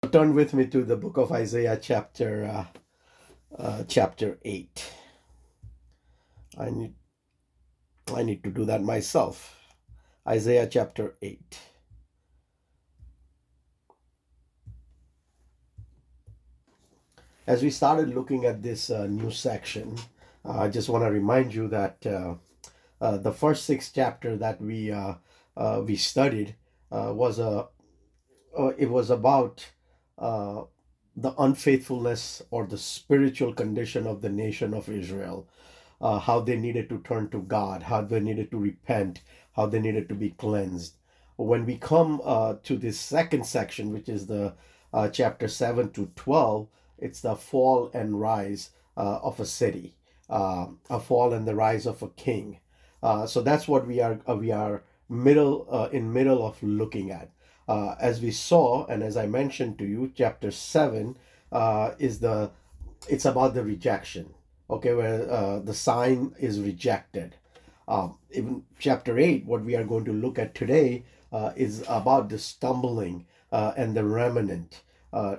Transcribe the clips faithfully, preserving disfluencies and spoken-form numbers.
Turn with me to the book of Isaiah, chapter uh, uh, chapter eight. I need I need to do that myself. Isaiah chapter eight. As we started looking at this uh, new section, uh, I just want to remind you that uh, uh, the first six chapter that we uh, uh, we studied uh, was a uh, it was about uh, the unfaithfulness or the spiritual condition of the nation of Israel, uh, how they needed to turn to God, how they needed to repent, how they needed to be cleansed. When we come uh, to this second section, which is the uh, chapter seven to twelve, it's the fall and rise uh, of a city, uh, a fall and the rise of a king. Uh, so that's what we are uh, we are middle uh, in middle of looking at. Uh, as we saw, and as I mentioned to you, chapter seven uh, is the it's about the rejection, okay, where uh, the sign is rejected. Um, even chapter eight, what we are going to look at today, uh, is about the stumbling uh, and the remnant. Uh,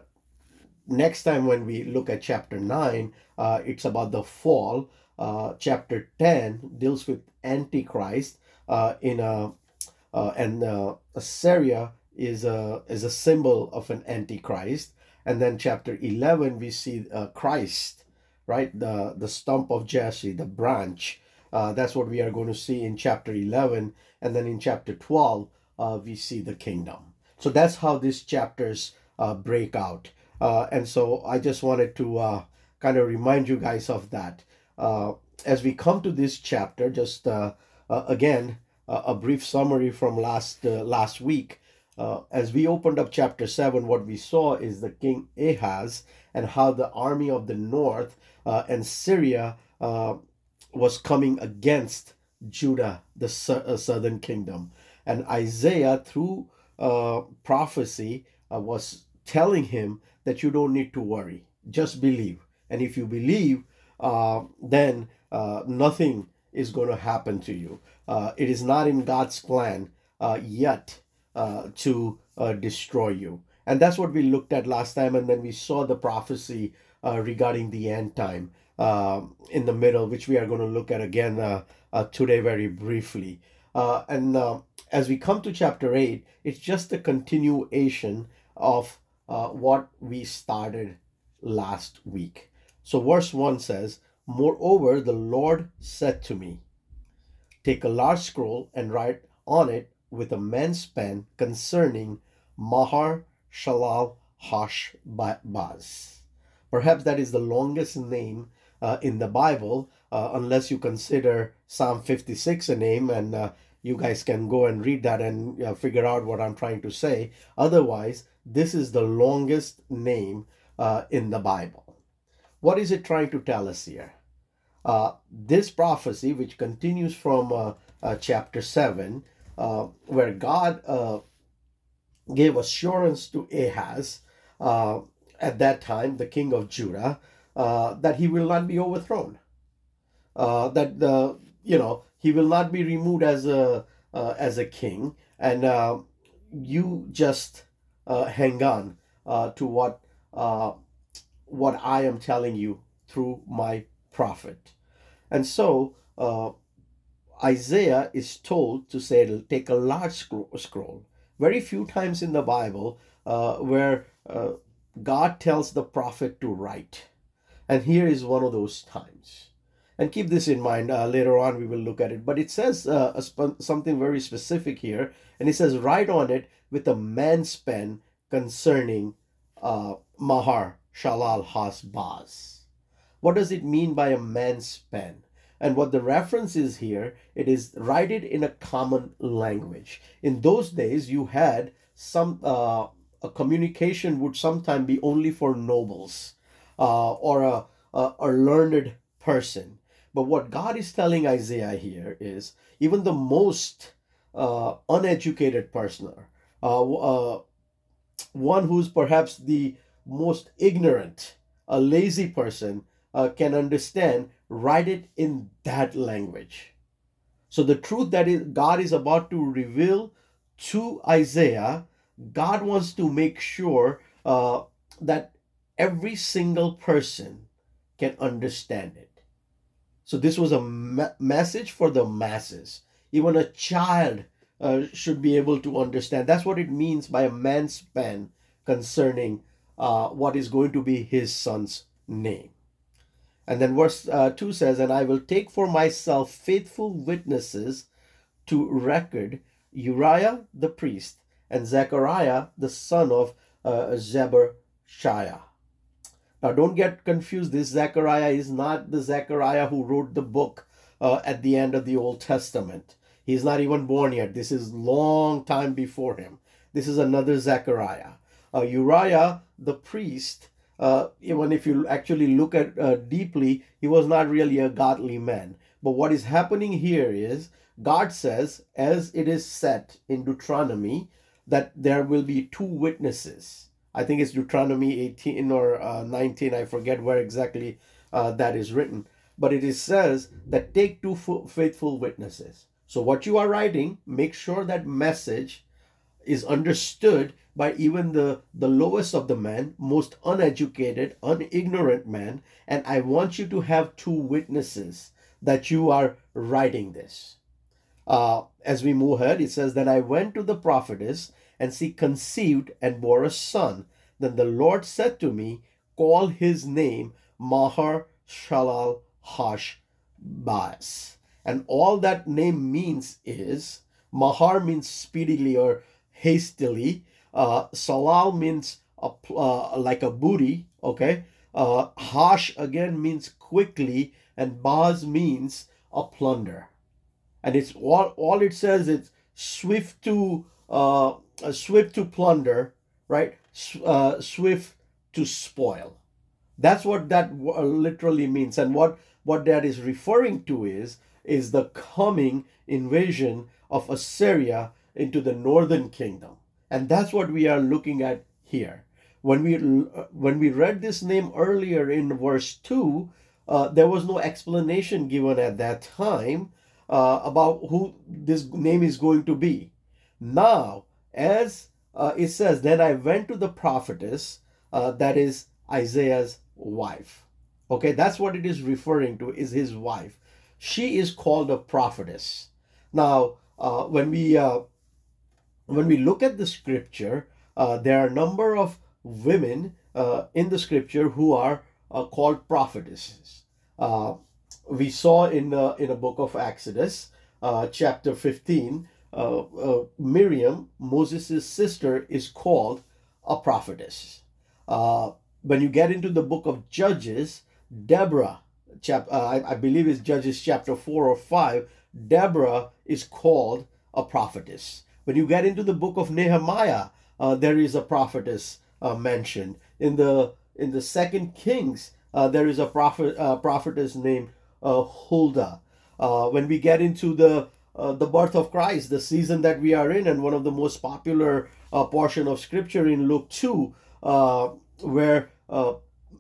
Next time, when we look at chapter nine, uh, it's about the fall. Uh, chapter ten deals with Antichrist uh, in a uh, and uh, Assyria is a is a symbol of an antichrist. And then chapter eleven we see uh, Christ, right? The the stump of Jesse, the branch. Uh, that's what we are going to see in chapter eleven, and then in chapter twelve uh, we see the kingdom. So that's how these chapters uh, break out. Uh, and so I just wanted to uh, kind of remind you guys of that. Uh, as we come to this chapter, just uh, uh, again, uh, a brief summary from last uh, last week. Uh, as we opened up chapter seven, what we saw is the king Ahaz and how the army of the north uh, and Syria uh, was coming against Judah, the su- uh, southern kingdom. And Isaiah, through uh, prophecy, uh, was telling him that you don't need to worry, just believe. And if you believe, uh, then uh, nothing is going to happen to you. Uh, it is not in God's plan uh, yet uh, to uh, destroy you. And that's what we looked at last time. And then we saw the prophecy uh, regarding the end time uh, in the middle, which we are going to look at again uh, uh, today very briefly. Uh, and uh, as we come to chapter eight, it's just a continuation of uh, what we started last week. So, verse one says, "Moreover, the Lord said to me, take a large scroll and write on it with a man's pen concerning Mahar Shalal Hash Baz." Perhaps that is the longest name uh, in the Bible, uh, unless you consider Psalm fifty-six a name, and uh, you guys can go and read that and uh, figure out what I'm trying to say. Otherwise, this is the longest name uh, in the Bible. What is it trying to tell us here? Uh, this prophecy, which continues from uh, uh, chapter seven, uh, where God uh, gave assurance to Ahaz, uh, at that time, the king of Judah, uh, that he will not be overthrown, uh, that the you know he will not be removed as a uh, as a king, and uh, you just uh, hang on uh, to what uh, what I am telling you through my prophet. And so uh, Isaiah is told to say, take a large scroll. Very few times in the Bible uh, where uh, God tells the prophet to write. And here is one of those times. And keep this in mind. Uh, later on, we will look at it. But it says uh, a sp- something very specific here. And it says, write on it with a man's pen concerning uh, Mahar Shalal Has Baz. What does it mean by a man's pen? And what the reference is here, it is write it in a common language. In those days, you had some uh, a communication would sometimes be only for nobles uh, or a, a, a learned person. But what God is telling Isaiah here is even the most uh, uneducated person, uh, uh, one who's perhaps the most ignorant, a lazy person, uh, can understand, write it in that language. So the truth that is, God is about to reveal to Isaiah, God wants to make sure uh, that every single person can understand it. So this was a me- message for the masses. Even a child uh, should be able to understand. That's what it means by a man's pen concerning uh, what is going to be his son's name. And then verse uh, two says, "And I will take for myself faithful witnesses to record Uriah the priest and Zechariah the son of uh, Zebershiah." Now, don't get confused. This Zechariah is not the Zechariah who wrote the book uh, at the end of the Old Testament. He's not even born yet. This is long time before him. This is another Zechariah. Uh, Uriah, the priest, uh, even if you actually look at uh, deeply, he was not really a godly man. But what is happening here is God says, as it is set in Deuteronomy, that there will be two witnesses. I think it's Deuteronomy eighteen or uh, nineteen. I forget where exactly uh, that is written. But it is says that take two faithful witnesses. So what you are writing, make sure that message is understood by even the, the lowest of the men, most uneducated, unignorant man. And I want you to have two witnesses that you are writing this. Uh, as we move ahead, it says, "Then I went to the prophetess, and she conceived and bore a son. Then the Lord said to me, call his name Mahar Shalal Hash Baz." And all that name means is, Mahar means speedily or hastily. Uh, Salal means a, uh, like a booty, okay? Uh, Hash again means quickly, and Baz means a plunder. And it's all, all it says is swift to uh, swift to plunder, right? Uh, swift to spoil. That's what that literally means. And what what that is referring to is is the coming invasion of Assyria into the northern kingdom. And that's what we are looking at here. When we when we read this name earlier in verse two, uh, there was no explanation given at that time uh, about who this name is going to be. Now, as uh, it says, "Then I went to the prophetess," uh, that is Isaiah's wife. Okay, that's what it is referring to, is his wife. She is called a prophetess. Now, uh, when we uh, when we look at the scripture, uh, there are a number of women uh, in the scripture who are uh, called prophetesses. Uh, we saw in the in the book of Exodus, uh, chapter fifteen, uh, uh, Miriam, Moses' sister, is called a prophetess. Uh, when you get into the book of Judges, Deborah, chap, uh, I, I believe it's Judges chapter four or five, Deborah is called a prophetess. When you get into the book of Nehemiah, uh, there is a prophetess uh, mentioned. In the in the Second Kings, uh, there is a prophet uh, prophetess named uh, Huldah. Uh, when we get into the uh, the birth of Christ, the season that we are in, and one of the most popular uh, portion of scripture in Luke two, uh, where uh,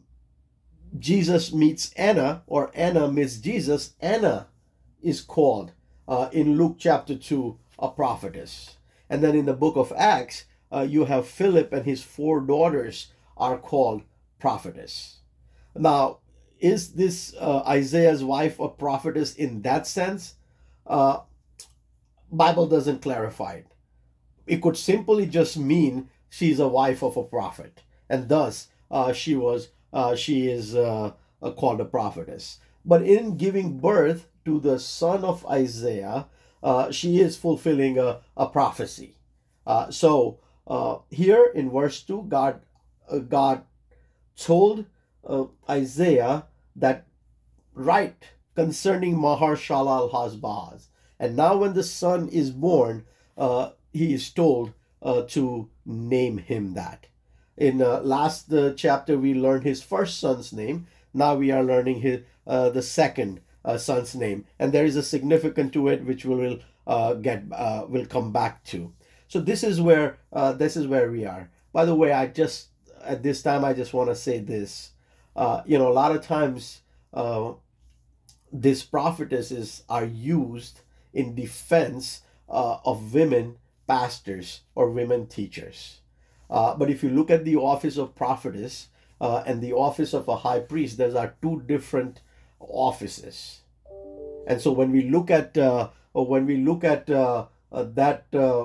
Jesus meets Anna, or Anna meets Jesus, Anna is called uh, in Luke chapter two a prophetess. And then in the book of Acts, uh, you have Philip and his four daughters are called prophetess. Now, is this uh, Isaiah's wife a prophetess in that sense? Uh, Bible doesn't clarify it. It could simply just mean she's a wife of a prophet, and thus uh, she was uh, she is uh, uh, called a prophetess. But in giving birth to the son of Isaiah, uh, she is fulfilling a, a prophecy. Uh, so uh, here in verse two, God uh, God told uh, Isaiah that write concerning Mahar Shalal Hash-Baz. And now when the son is born, uh, he is told uh, to name him that. In uh, last uh, chapter, we learned his first son's name. Now we are learning his uh, the second uh, son's name, and there is a significance to it which we will uh, get uh, will come back to. So this is where uh, this is where we are. By the way, I just at this time I just want to say this. Uh, you know, a lot of times uh, these prophetesses are used in defense uh, of women pastors or women teachers. Uh, but if you look at the office of prophetess uh, and the office of a high priest, those are two different offices. And so when we look at uh, when we look at uh, uh, that uh,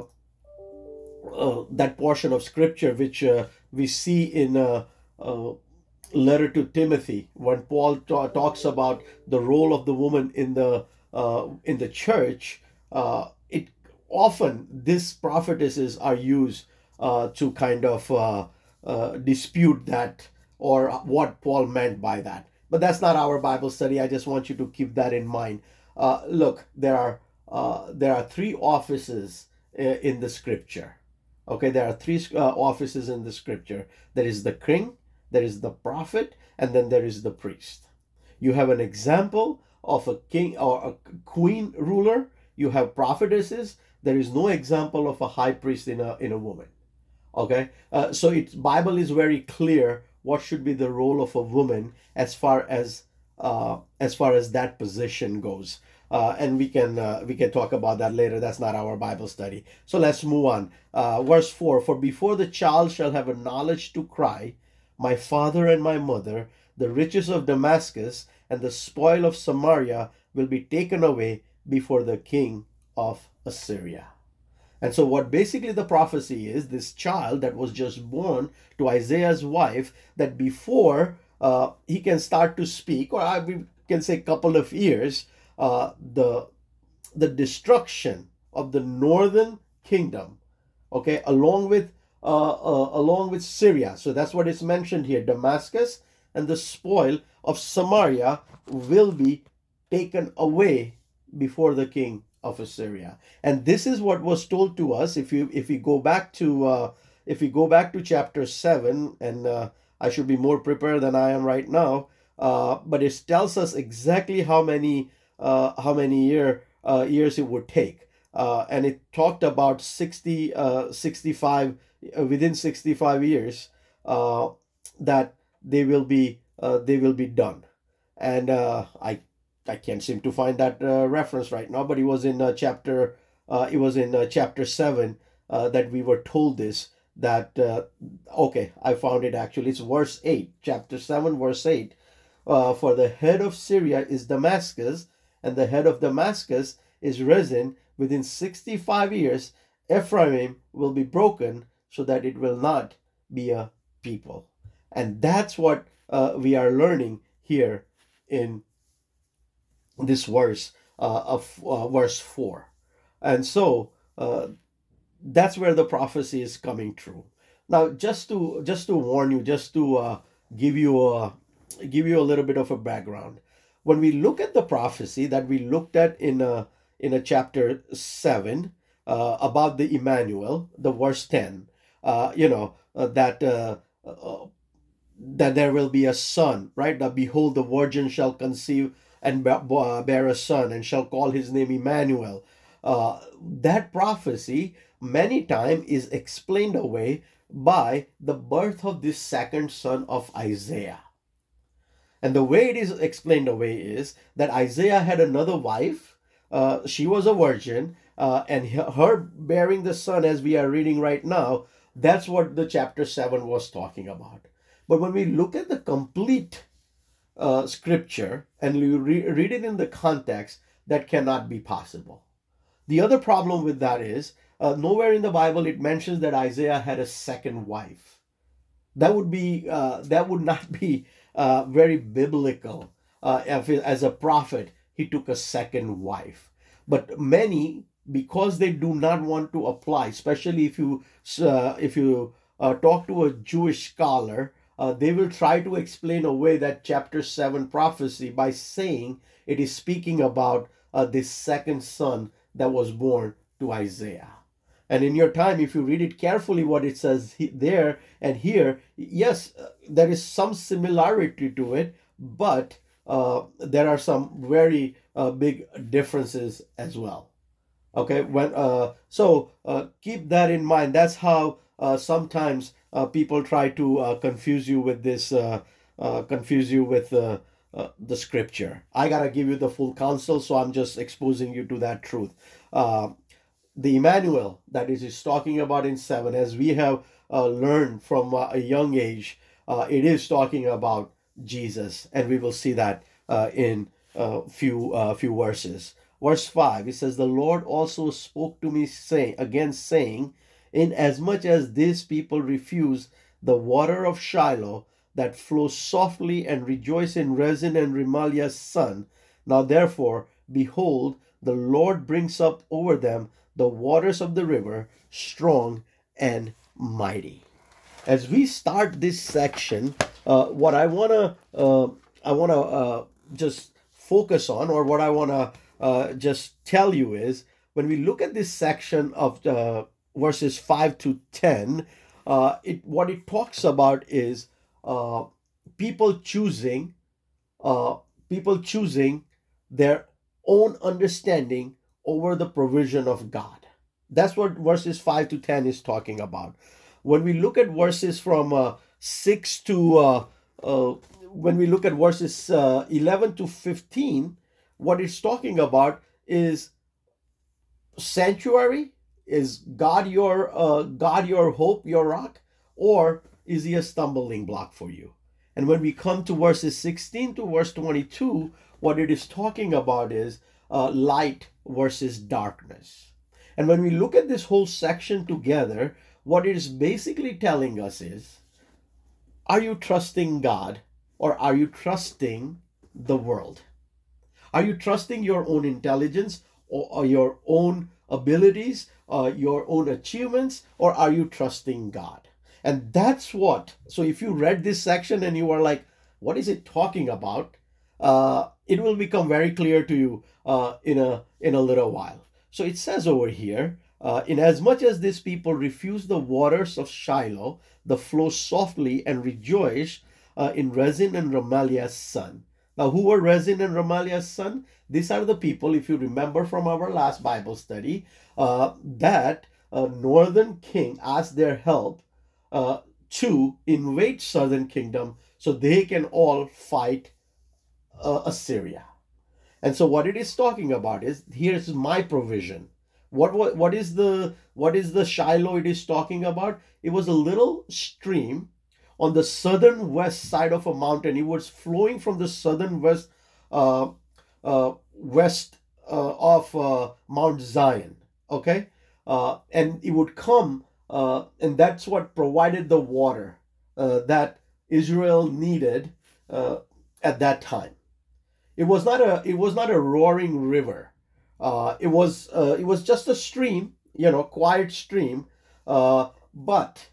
uh, that portion of scripture which uh, we see in a, a letter to Timothy, when Paul ta- talks about the role of the woman in the uh, in the church, uh, it often these prophetesses are used uh, to kind of uh, uh, dispute that or what Paul meant by that. But that's not our Bible study. I just want you to keep that in mind. Uh, look, there are uh, there are three offices uh, in the scripture. Okay, there are three uh, offices in the scripture. There is the king, there is the prophet, and then there is the priest. You have an example of a king or a queen ruler. You have prophetesses. There is no example of a high priest in a in a woman. Okay, uh, so it's Bible is very clear what should be the role of a woman as far as uh, as far as that position goes. Uh, and we can uh, we can talk about that later. That's not our Bible study. So let's move on. Uh, verse four: For before the child shall have a knowledge to cry, my father and my mother, the riches of Damascus and the spoil of Samaria will be taken away before the king of Assyria. And so, what basically the prophecy is, this child that was just born to Isaiah's wife, that before uh, he can start to speak, or I we can say couple of years, uh, the the destruction of the northern kingdom, okay, along with uh, uh, along with Syria. So that's what is mentioned here. Damascus and the spoil of Samaria will be taken away before the king of Assyria. And this is what was told to us. If you if we go back to uh, if we go back to chapter seven, and uh, I should be more prepared than I am right now, uh, but it tells us exactly how many uh, how many year uh, years it would take, uh, and it talked about sixty, uh, sixty-five uh, within sixty-five years uh, that they will be uh, they will be done. And uh, I I can't seem to find that uh, reference right now, but it was in uh, chapter uh, it was in uh, chapter seven uh, that we were told this. That uh, okay, I found it actually. It's verse eight, chapter seven, verse eight. Uh, For the head of Syria is Damascus, and the head of Damascus is Rezin. Within sixty-five years, Ephraim will be broken, so that it will not be a people. And that's what uh, we are learning here in this verse uh, of uh, verse four. And so uh, that's where the prophecy is coming true. Now, just to just to warn you, just to uh, give you a give you a little bit of a background. When we look at the prophecy that we looked at in a in a chapter seven uh, about the Emmanuel, the verse ten, uh, you know uh, that uh, uh, that there will be a son, right? That behold, the virgin shall conceive and bear a son, and shall call his name Emmanuel. Uh, that prophecy many times is explained away by the birth of this second son of Isaiah. And the way it is explained away is that Isaiah had another wife. Uh, she was a virgin, uh, and her bearing the son, as we are reading right now, that's what the chapter seven was talking about. But when we look at the complete uh, scripture and you re- read it in the context, that cannot be possible. The other problem with that is uh, nowhere in the Bible it mentions that Isaiah had a second wife. That would be uh, that would not be uh, very biblical. Uh, if, as a prophet, he took a second wife. But many, because they do not want to apply, especially if you uh, if you uh, talk to a Jewish scholar, uh, they will try to explain away that chapter seven prophecy by saying it is speaking about uh, this second son that was born to Isaiah. And in your time, if you read it carefully, what it says there and here, yes, there is some similarity to it, but uh, there are some very uh, big differences as well. Okay, when uh, so uh, keep that in mind. That's how uh, sometimes uh, people try to uh, confuse you with this, uh, uh, confuse you with uh, uh, the scripture. I gotta give you the full counsel, so I'm just exposing you to that truth. Uh, the Emmanuel that it is talking about in seven, as we have uh, learned from uh, a young age, uh, it is talking about Jesus, and we will see that uh, in a uh, few uh, few verses. Verse five, it says, "The Lord also spoke to me, saying again, saying, inasmuch as these people refuse the water of Shiloh that flows softly and rejoice in Rezin and Remaliah's son, now therefore, behold, the Lord brings up over them the waters of the river, strong and mighty." As we start this section, uh, what I wanna uh, I wanna uh, just focus on, or what I wanna uh, just tell you is, when we look at this section of the verses five to ten, uh, it what it talks about is uh, people choosing uh, people choosing their own understanding over the provision of God. That's what verses five to ten is talking about. When we look at verses from uh, six to, uh, uh, when we look at verses uh, eleven to fifteen, what it's talking about is sanctuary. Is God your uh, God your hope, your rock, or is he a stumbling block for you? And when we come to verses sixteen to verse twenty-two, what it is talking about is uh, light versus darkness. And when we look at this whole section together, what it is basically telling us is, are you trusting God, or are you trusting the world? Are you trusting your own intelligence, or, or your own abilities, uh, your own achievements, or are you trusting God? And that's what, so if you read this section and you are like, what is it talking about? Uh, it will become very clear to you uh, in a in a little while. So it says over here, uh, inasmuch as these people refuse the waters of Shiloh, the flow softly and rejoice uh, in Rezin and Remaliah's son. Now, who were Rezin and Remaliah's son? These are the people, if you remember from our last Bible study, uh, that a northern king asked their help uh, to invade southern kingdom so they can all fight uh, Assyria. And so what it is talking about is, here's my provision. What, what what is the what is the Shiloh it is talking about? It was a little stream on the southern west side of a mountain. It was flowing from the southern west uh, uh, west uh, of uh, Mount Zion. Okay, uh, and it would come, uh, and that's what provided the water uh, that Israel needed uh, at that time. It was not a it was not a roaring river. Uh, it was uh, it was just a stream, you know, quiet stream. Uh, but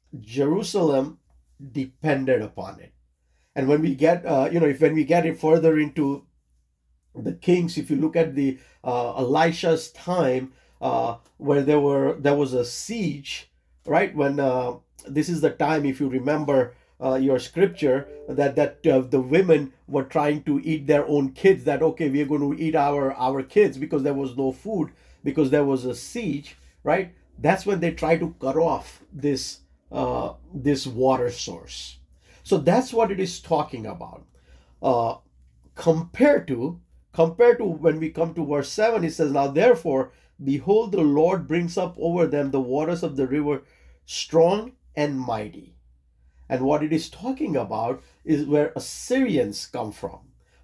Jerusalem depended upon it. And when we get, uh, you know, if when we get it further into the kings, if you look at the uh, Elisha's time, uh, where there were there was a siege, right? When uh, this is the time, if you remember uh, your scripture, that that uh, the women were trying to eat their own kids. That okay, we are going to eat our our kids because there was no food, because there was a siege, right? That's when they try to cut off this uh, this water source. So that's what it is talking about. Uh, compared to compared to when we come to verse seven, it says, "Now therefore, behold, the Lord brings up over them the waters of the river, strong and mighty." And what it is talking about is where Assyrians come from.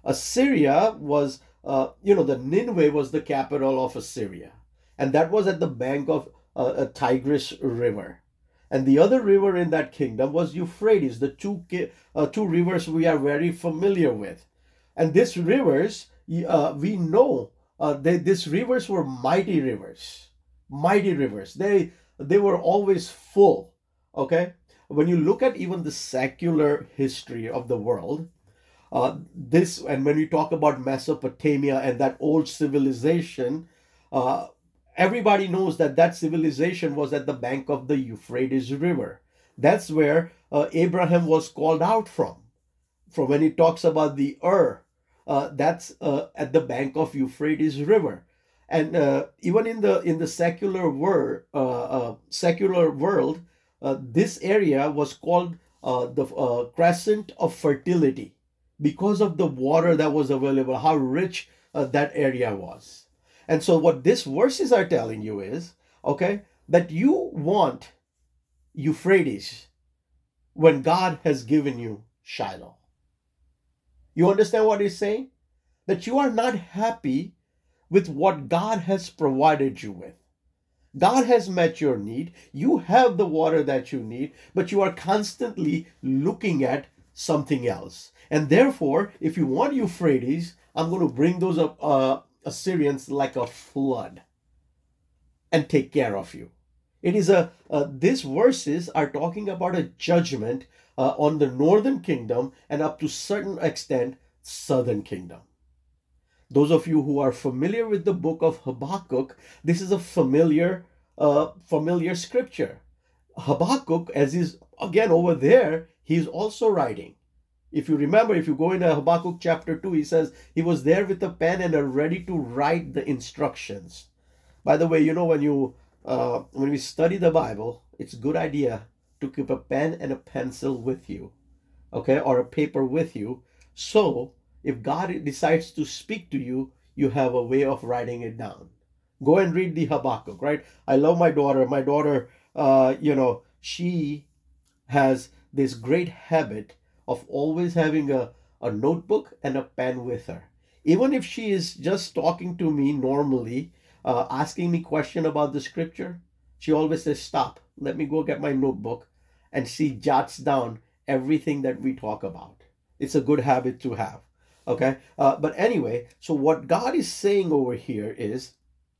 Assyria was, uh, you know, the Nineveh was the capital of Assyria, and that was at the bank of uh, a Tigris River. And the other river in that kingdom was Euphrates, the two uh, two rivers we are very familiar with. And these rivers, uh, we know, uh, they, these rivers were mighty rivers, mighty rivers. They they were always full. Okay, when you look at even the secular history of the world, uh, this and when we talk about Mesopotamia and that old civilization, uh, everybody knows that that civilization was at the bank of the Euphrates River. That's where uh, Abraham was called out from. From when he talks about the Ur, uh, that's uh, at the bank of Euphrates River. And uh, even in the in the secular world, uh, uh, secular world, uh, this area was called uh, the uh, crescent of fertility because of the water that was available, how rich uh, that area was. And so what these verses are telling you is, okay, that you want Euphrates when God has given you Shiloh. You understand what he's saying? That you are not happy with what God has provided you with. God has met your need. You have the water that you need, but you are constantly looking at something else. And therefore, if you want Euphrates, I'm going to bring those uh, Assyrians like a flood and take care of you. It is a, uh, these verses are talking about a judgment uh, on the northern kingdom and up to certain extent, southern kingdom. Those of you who are familiar with the book of Habakkuk, this is a familiar, uh, familiar scripture. Habakkuk, as is again over there, he's also writing. If you remember, if you go into Habakkuk chapter two, he says he was there with a pen and are ready to write the instructions. By the way, you know, when you uh, when we study the Bible, it's a good idea to keep a pen and a pencil with you, okay, or a paper with you. So if God decides to speak to you, you have a way of writing it down. Go and read the Habakkuk, right? I love my daughter. My daughter, uh, you know, she has this great habit of always having a, a notebook and a pen with her. Even if she is just talking to me normally, uh, asking me question about the scripture, she always says, stop, let me go get my notebook. And she jots down everything that we talk about. It's a good habit to have. Okay, uh, but anyway, so what God is saying over here is,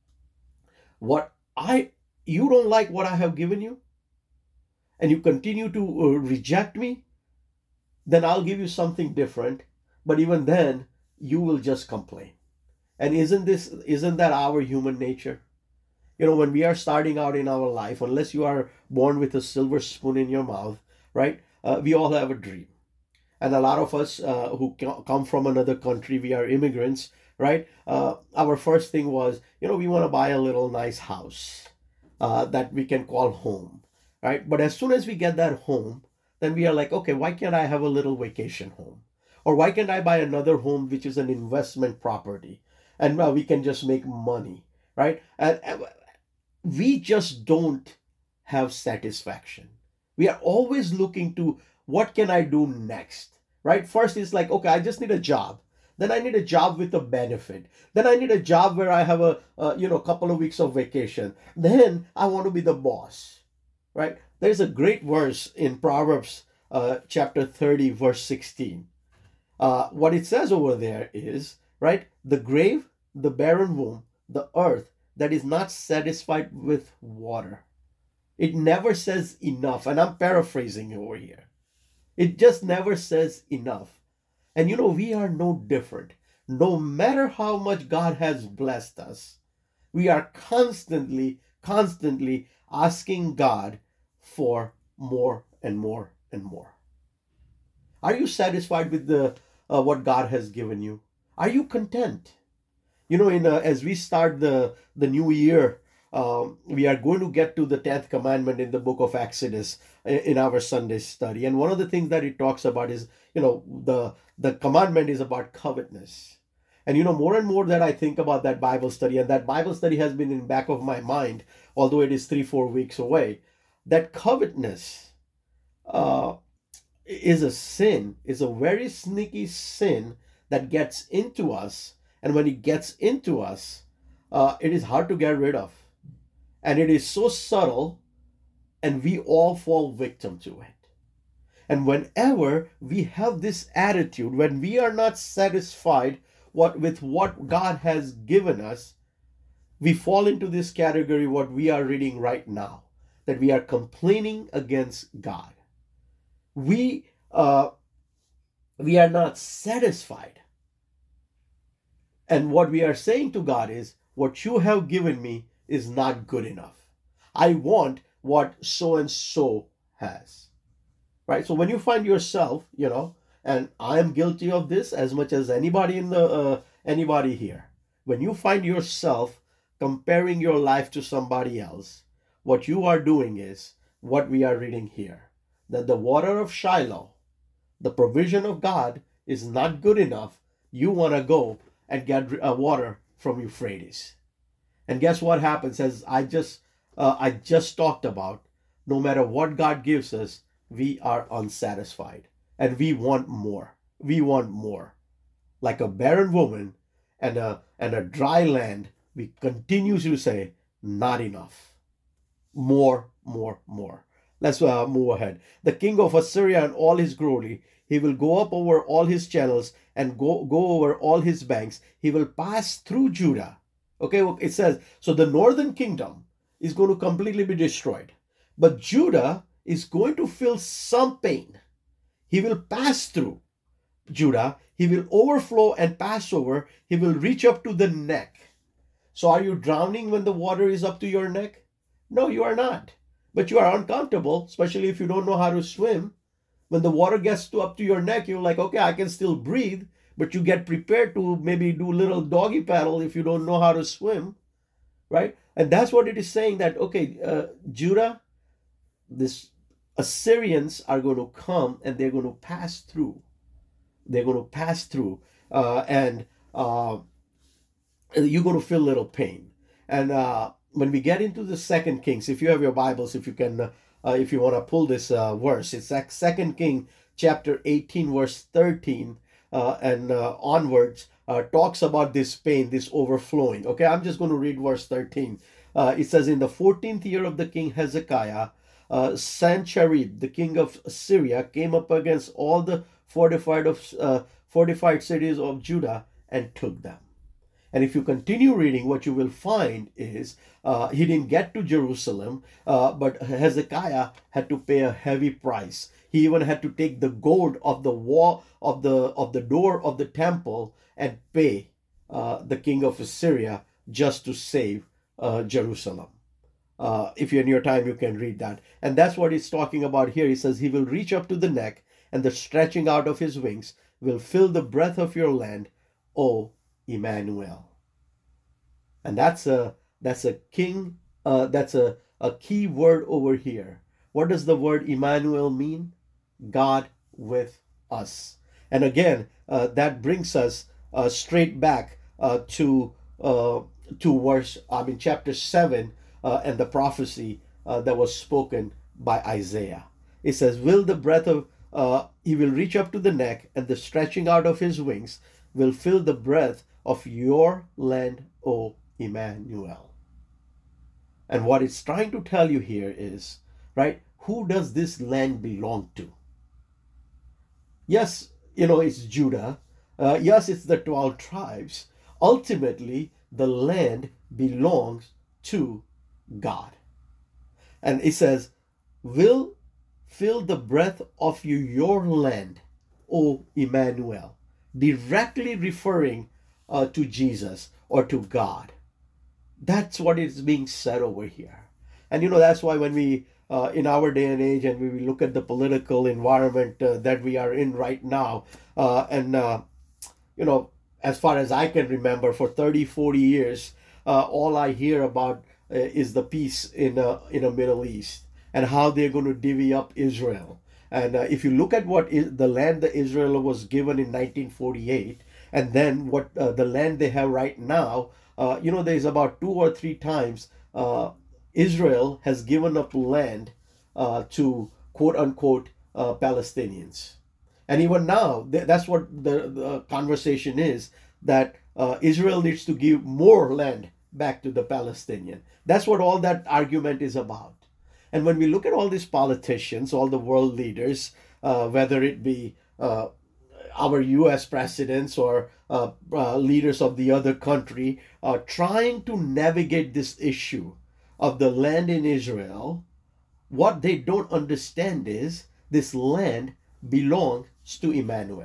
what I you don't like what I have given you, and you continue to uh, reject me, then I'll give you something different. But even then, you will just complain. And isn't this isn't that our human nature? You know, when we are starting out in our life, unless you are born with a silver spoon in your mouth, right? Uh, we all have a dream. And a lot of us uh, who come from another country, we are immigrants, right? Uh, our first thing was, you know, we want to buy a little nice house uh, that we can call home, right? But as soon as we get that home, then we are like, okay, why can't I have a little vacation home? Or why can't I buy another home, which is an investment property? And uh, we can just make money, right? And uh, we just don't have satisfaction. We are always looking to, what can I do next? Right? First, it's like, okay, I just need a job. Then I need a job with a benefit. Then I need a job where I have a, uh, you know, couple of weeks of vacation. Then I want to be the boss, right? There's a great verse in Proverbs uh, chapter thirty, verse sixteen. Uh, what it says over there is, right, the grave, the barren womb, the earth that is not satisfied with water. It never says enough. And I'm paraphrasing over here. It just never says enough. And you know, we are no different. No matter how much God has blessed us, we are constantly, constantly asking God for more and more and more. Are you satisfied with the uh, what God has given you? Are you content? You know, in uh, as we start the the new year, um, we are going to get to the tenth commandment in the book of Exodus in our Sunday study. And one of the things that it talks about is, you know, the the commandment is about covetousness. And you know, more and more that I think about that Bible study, and that Bible study has been in the back of my mind, although it is three, four weeks away, that covetousness uh, is a sin, is a very sneaky sin that gets into us. And when it gets into us, uh, it is hard to get rid of. And it is so subtle, and we all fall victim to it. And whenever we have this attitude, when we are not satisfied what with what God has given us, we fall into this category, what we are reading right now, that we are complaining against God. We uh, we are not satisfied. And what we are saying to God is, what you have given me is not good enough. I want what so and so has. Right? So when you find yourself, you know, and I am guilty of this as much as anybody in the uh, anybody here. When you find yourself comparing your life to somebody else, what you are doing is what we are reading here, that the water of Shiloh, the provision of God, is not good enough. You want to go and get uh, water from Euphrates. And guess what happens? As I just uh, I just talked about, no matter what God gives us, we are unsatisfied and we want more. We want more. Like a barren woman and a and a dry land, we continue to say, not enough. More, more, more. Let's uh, move ahead. The king of Assyria and all his glory, he will go up over all his channels and go, go over all his banks. He will pass through Judah. Okay, well, it says, so the northern kingdom is going to completely be destroyed. But Judah is going to feel some pain. He will pass through Judah. He will overflow and pass over. He will reach up to the neck. So are you drowning when the water is up to your neck? No, you are not. But you are uncomfortable, especially if you don't know how to swim. When the water gets to up to your neck, you're like, okay, I can still breathe. But you get prepared to maybe do little doggy paddle if you don't know how to swim, right? And that's what it is saying that, okay, uh, Judah, this Assyrians are going to come and they're going to pass through. They're going to pass through. Uh, and uh, you're going to feel a little pain. And uh, when we get into the Second Kings, if you have your Bibles, if you can, uh, uh, if you want to pull this uh, verse, it's like Second King chapter eighteen, verse thirteen. Uh, and uh, onwards, uh, talks about this pain, this overflowing. Okay, I'm just going to read verse thirteen. Uh, it says, in the fourteenth year of the king Hezekiah, uh, Sennacherib, the king of Syria, came up against all the fortified of uh, fortified cities of Judah and took them. And if you continue reading, what you will find is uh, he didn't get to Jerusalem, uh, but Hezekiah had to pay a heavy price. He even had to take the gold of the wall of the of the door of the temple and pay uh, the king of Assyria just to save uh, Jerusalem. Uh, if you're in your time, you can read that. And that's what he's talking about here. He says, he will reach up to the neck, and the stretching out of his wings will fill the breadth of your land, O Emmanuel. And that's a that's a king, uh, that's a, a key word over here. What does the word Emmanuel mean? God with us. And again, uh, that brings us uh, straight back uh, to uh, to verse, I mean, chapter seven, uh, and the prophecy uh, that was spoken by Isaiah. It says, will the breath of, uh, he will reach up to the neck, and the stretching out of his wings will fill the breadth of your land, O Emmanuel. And what it's trying to tell you here is, right, who does this land belong to? Yes, you know, it's Judah. Uh, yes, it's the twelve tribes. Ultimately, the land belongs to God. And it says, will fill the breadth of you, your land, O Emmanuel. Directly referring uh, to Jesus or to God. That's what is being said over here. And you know, that's why when we, uh, in our day and age, and we look at the political environment uh, that we are in right now, uh, and, uh, you know, as far as I can remember, for thirty, forty years, uh, all I hear about uh, is the peace in, uh, in the Middle East and how they're going to divvy up Israel. And uh, if you look at what is the land that Israel was given in nineteen forty-eight, and then what uh, the land they have right now, uh, you know, there's about two or three times uh, Israel has given up land uh, to quote unquote uh, Palestinians. And even now, th- that's what the, the conversation is, that uh, Israel needs to give more land back to the Palestinian. That's what all that argument is about. And when we look at all these politicians, all the world leaders, uh, whether it be uh, our U S presidents or uh, uh, leaders of the other country, uh, trying to navigate this issue of the land in Israel, what they don't understand is this land belongs to Emmanuel.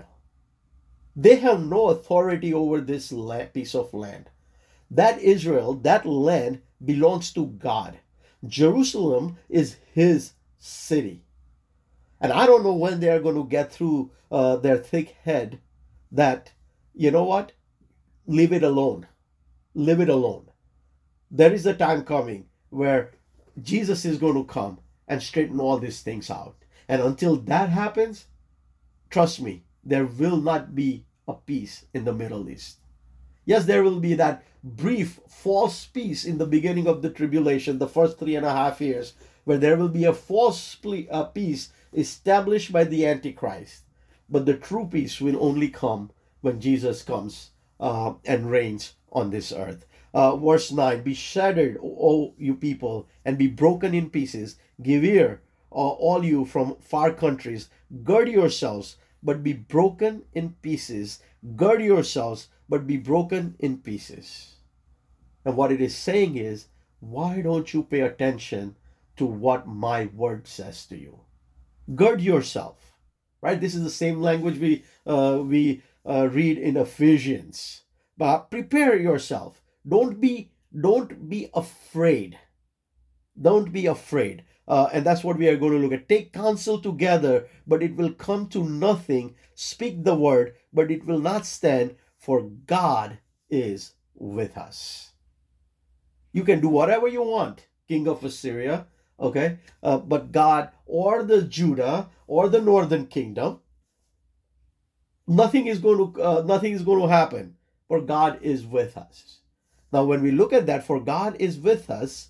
They have no authority over this land, piece of land. That Israel, that land belongs to God. Jerusalem is his city. And I don't know when they are going to get through uh, their thick head that, you know what, leave it alone. Leave it alone. There is a time coming where Jesus is going to come and straighten all these things out. And until that happens, trust me, there will not be a peace in the Middle East. Yes, there will be that brief false peace in the beginning of the tribulation, the first three and a half years, where there will be a false ple- uh, peace established by the Antichrist. But the true peace will only come when Jesus comes uh, and reigns on this earth. Uh, verse nine, be shattered, O you people, and be broken in pieces. Give ear, uh, all you from far countries. Gird yourselves, but be broken in pieces. Gird yourselves, but be broken in pieces. And what it is saying is, why don't you pay attention to what my word says to you? Gird yourself, right? This is the same language we uh, we uh, read in Ephesians. But prepare yourself. Don't be don't be afraid. Don't be afraid. Uh, and that's what we are going to look at. Take counsel together, but it will come to nothing. Speak the word, but it will not stand, for God is with us. You can do whatever you want, king of Assyria, okay? Uh, but God or the Judah or the northern kingdom, nothing is going to uh, nothing is going to happen, for God is with us. Now, when we look at that, for God is with us,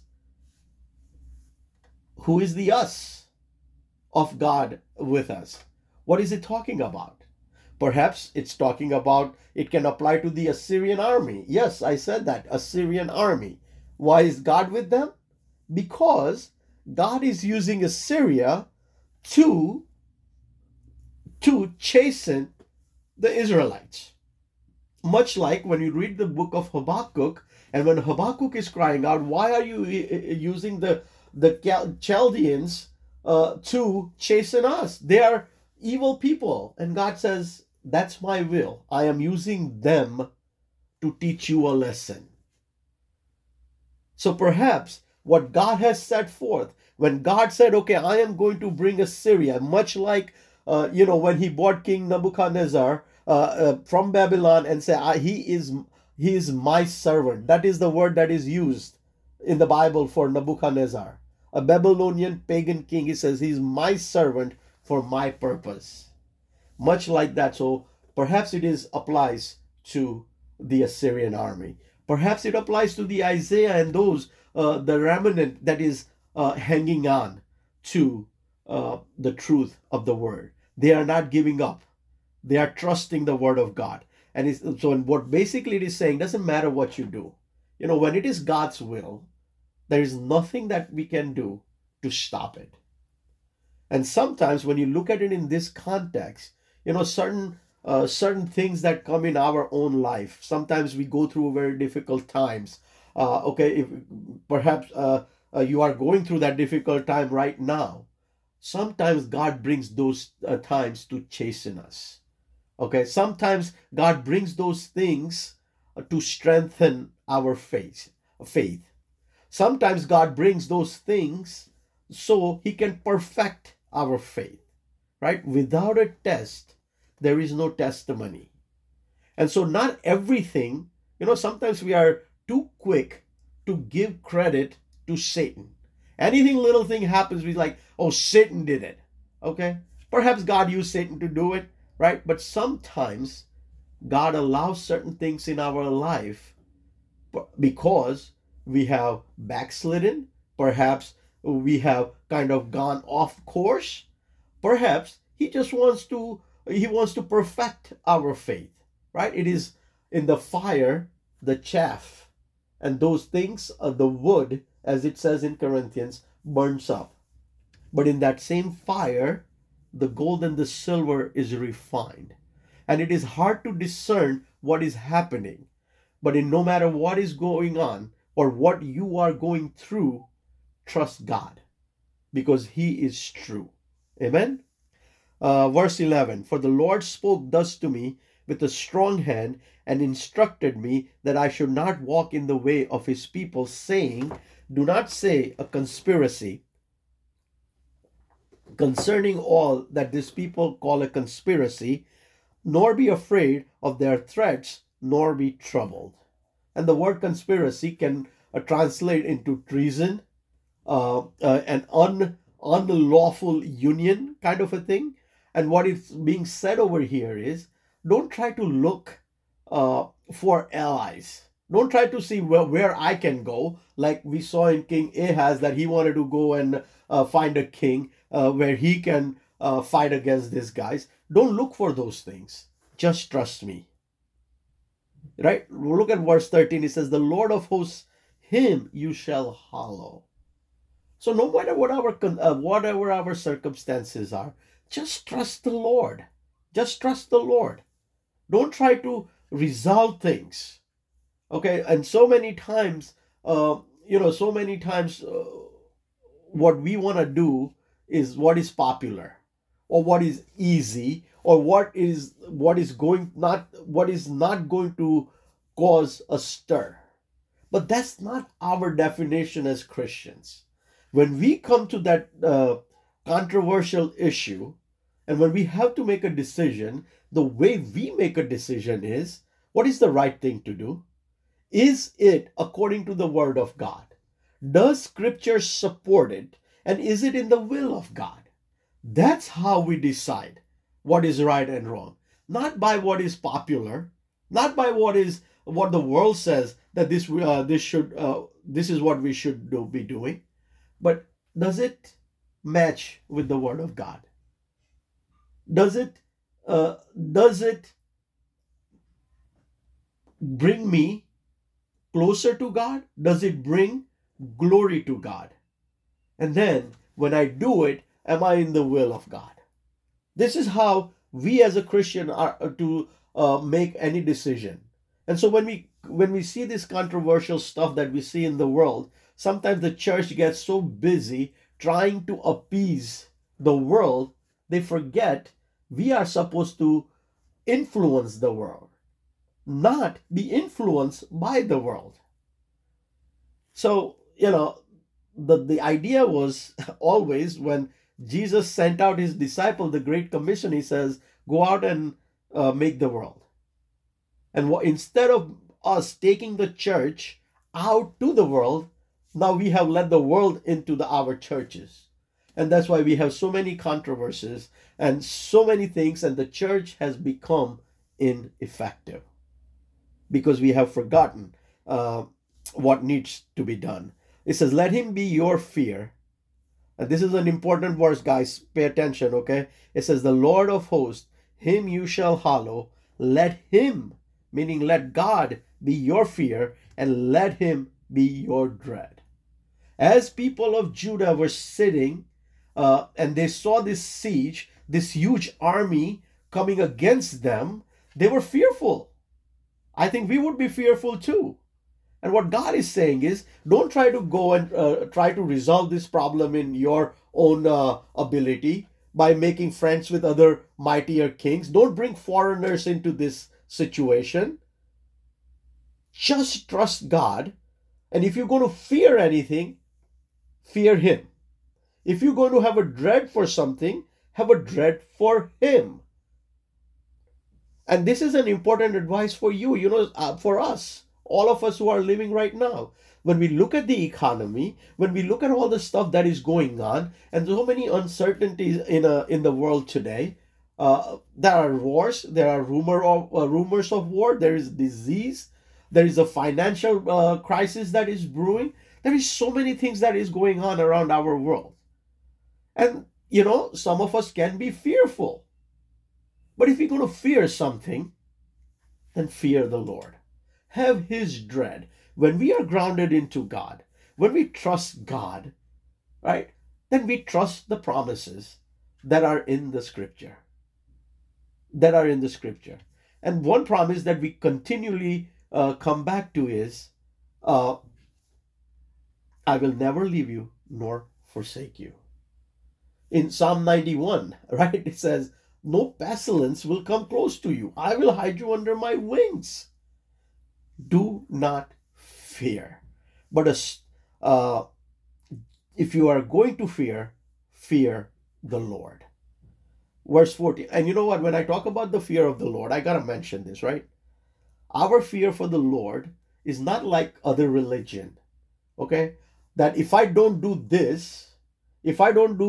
who is the us of God with us? What is it talking about? Perhaps it's talking about, it can apply to the Assyrian army. Yes, I said that, Assyrian army. Why is God with them? Because God is using Assyria to, to chasten the Israelites. Much like when you read the book of Habakkuk, and when Habakkuk is crying out, why are you using the, the Chaldeans uh, to chasten us? They are evil people. And God says, that's my will. I am using them to teach you a lesson. So perhaps what God has set forth, when God said, okay, I am going to bring Assyria, much like, uh, you know, when he brought King Nebuchadnezzar uh, uh, from Babylon and said, he is, he is my servant. That is the word that is used in the Bible for Nebuchadnezzar. A Babylonian pagan king, he says, he's my servant for my purpose. Much like that. So perhaps it is applies to the Assyrian army. Perhaps it applies to the Isaiah and those, uh, the remnant that is uh, hanging on to uh, the truth of the word. They are not giving up. They are trusting the word of God. And it's, so what basically it is saying, doesn't matter what you do. You know, when it is God's will, there is nothing that we can do to stop it. And sometimes when you look at it in this context, you know, certain uh, certain things that come in our own life. Sometimes we go through very difficult times. Uh, okay, if perhaps uh, uh, you are going through that difficult time right now. Sometimes God brings those uh, times to chasten us. Okay, sometimes God brings those things uh, to strengthen our faith. Faith. Sometimes God brings those things so He can perfect our faith. Right? Without a test, there is no testimony. And so not everything, you know, sometimes we are too quick to give credit to Satan. Anything little thing happens, we're like, oh, Satan did it. Okay? Perhaps God used Satan to do it, right? But sometimes God allows certain things in our life because we have backslidden. Perhaps we have kind of gone off course. Perhaps he just wants to, he wants to perfect our faith, right? It is in the fire, the chaff, and those things, uh, the wood, as it says in Corinthians, burns up. But in that same fire, the gold and the silver is refined. And it is hard to discern what is happening. But in no matter what is going on or what you are going through, trust God because He is true. Amen? Uh, verse eleven, for the Lord spoke thus to me with a strong hand and instructed me that I should not walk in the way of His people, saying, do not say a conspiracy concerning all that this people call a conspiracy, nor be afraid of their threats, nor be troubled. And the word conspiracy can uh, translate into treason, uh, uh, an un, unlawful union kind of a thing. And what is being said over here is, don't try to look uh, for allies. Don't try to see where, where I can go, like we saw in King Ahaz that he wanted to go and uh, find a king uh, where he can uh, fight against these guys. Don't look for those things. Just trust me. Right? Look at verse thirteen. It says, "The Lord of hosts, him you shall hallow." So no matter what our uh, whatever our circumstances are, just trust the Lord. Just trust the Lord. Don't try to resolve things. Okay, and so many times, uh, you know, so many times, uh, what we want to do is what is popular, or what is easy, or what is what is going not what is not going to cause a stir. But that's not our definition as Christians. When we come to that uh, controversial issue, and when we have to make a decision, the way we make a decision is, what is the right thing to do? Is it according to the Word of God? Does Scripture support it? And is it in the will of God? That's how we decide what is right and wrong. Not by what is popular, not by what is what the world says that this uh, this should uh, this is what we should do, be doing, but does it match with the Word of God? Does it uh, does it bring me closer to God? Does it bring glory to God? And then when I do it, am I in the will of God? This is how we as a Christian are to uh, make any decision. And so when we when we see this controversial stuff that we see in the world, sometimes the church gets so busy trying to appease the world, they forget we are supposed to influence the world, not be influenced by the world. So, you know, the, the idea was always when Jesus sent out his disciple, the Great Commission, he says, go out and uh, make the world. And what, instead of us taking the church out to the world, now we have let the world into the, our churches. And that's why we have so many controversies and so many things, and the church has become ineffective because we have forgotten uh, what needs to be done. It says, let him be your fear. And this is an important verse, guys. Pay attention, okay? It says, the Lord of hosts, him you shall hallow. Let him, meaning let God, be your fear, and let him be your dread. As people of Judah were sitting uh, and they saw this siege, this huge army coming against them, they were fearful. I think we would be fearful too. And what God is saying is, don't try to go and uh, try to resolve this problem in your own uh, ability by making friends with other mightier kings. Don't bring foreigners into this situation. Just trust God. And if you're going to fear anything, fear him. If you're going to have a dread for something, have a dread for him. And this is an important advice for you, you know, uh, for us, all of us who are living right now. When we look at the economy, when we look at all the stuff that is going on, and so many uncertainties in a, in the world today, uh, there are wars, there are rumor of uh, rumors of war, there is disease, there is a financial uh, crisis that is brewing. There is so many things that is going on around our world. And, you know, some of us can be fearful. But if you're going to fear something, then fear the Lord. Have his dread. When we are grounded into God, when we trust God, right, then we trust the promises that are in the scripture. That are in the scripture. And one promise that we continually uh, come back to is, uh, I will never leave you nor forsake you. In Psalm ninety-one, right, it says, no pestilence will come close to you. I will hide you under my wings. Do not fear. But uh, if you are going to fear, fear the Lord. Verse fourteen. And you know what? When I talk about the fear of the Lord, I got to mention this, right? Our fear for the Lord is not like other religion. Okay? That if I don't do this, if I don't do